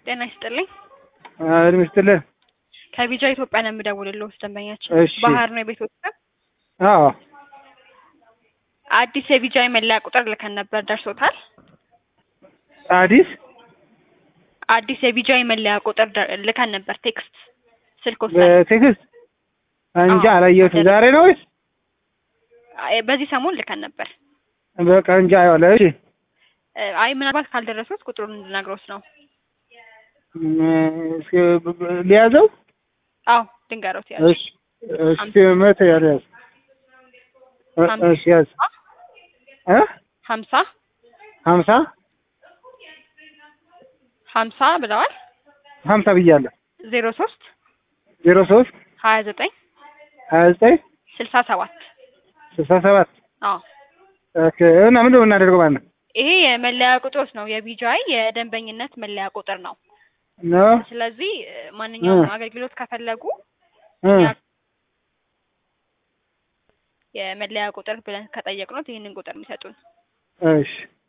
ጤና ይስጥልኝ። ይስጥልኝ። ከቢጃ ኢትዮጵያ ነው የምደውልልዎ። ደንበኛችን እሺ። ባህር ነው የቤት ውስጥ። አዎ አዲስ የቢጃ መለያ ቁጥር ልከን ነበር፣ ደርሶታል? አዲስ የቢጃ መለያ ቁጥር ልከን ነበር፣ ቴክስት ስልክዎት ላይ። በቴክስት እንጃ አላየሁትም። ዛሬ ነው ወይስ በዚህ ሰሞን ልከን ነበር? በቃ እንጃ አይዋለ። እሺ። አይ ምናልባት ካልደረሱት ቁጥሩን እንድነግሮት ነው። ሊያዘው? አዎ ድንገሮት ያዝ። እሺ እሺ መቼ ያዝ? እሺ ያዝ። 50 50 50 ብለዋል። 50 ብያለሁ። 03 29 67 67 አዎ። ኦኬ። እና ምንድን ነው የምናደርገው ማለት ነው? ይሄ የመለያ ቁጥሮች ነው፣ የቢጃይ የደንበኝነት መለያ ቁጥር ነው። ስለዚህ ማንኛውም አገልግሎት ከፈለጉ የመለያ ቁጥር ብለን ከጠየቅነው ይሄንን ቁጥር የሚሰጡን። እሺ